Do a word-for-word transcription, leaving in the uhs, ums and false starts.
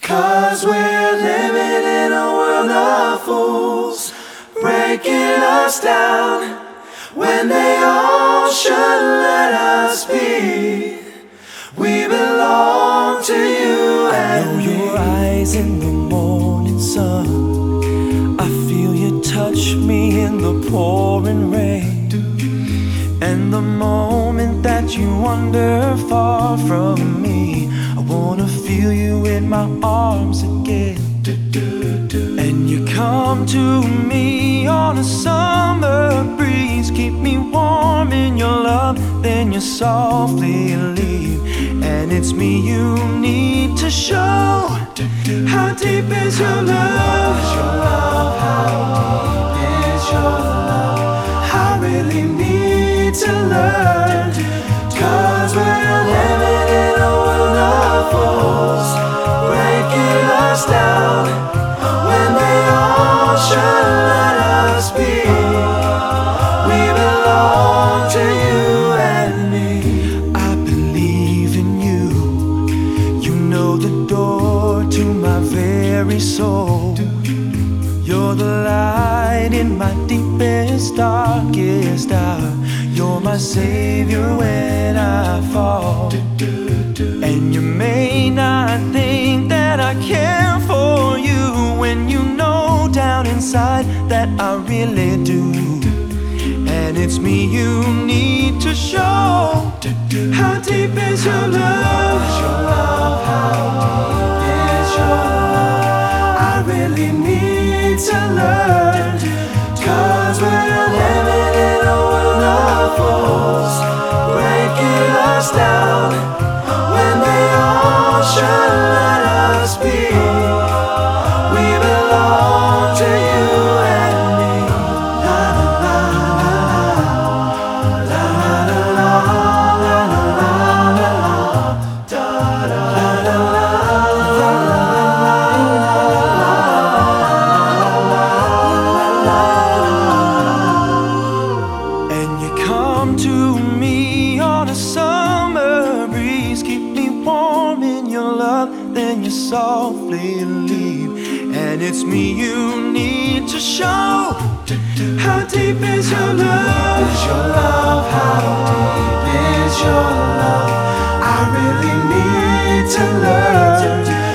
'Cause we're living in a world of fools, breaking us down when they all should let us be. We belong to you and me. Your eyes in the morning sun, I feel you touch me in the pouring rain. And the moment that you wander far from me, I wanna feel you in my arms again. And you come to me on a summer breeze, keep me warm in your love, then you softly leave. And it's me you need to show. How deep is your love? How deep is your love? I really need to learn. 'Cause we're living in a world of fools, breaking us down when they all should let us be. We belong to you and me. I believe in you. You know the door to my very soul. You're the light in my deepest, darkest hour. You're my savior when I fall. And you may not think that I care for you, when you know down inside that I really do. And it's me you need to show. How deep is your love? How deep is your love? I really need to learn. 'Cause we're living in a world of fools, breaking us down when they all should let us be. We belong to you and me. La la la la la la la la la la da da da la la la. And you come to me on a summer breeze, keep me warm in your love, then you softly leave. And it's me you need to show. How deep is your love? Is your love? How deep is your love? I really need to learn.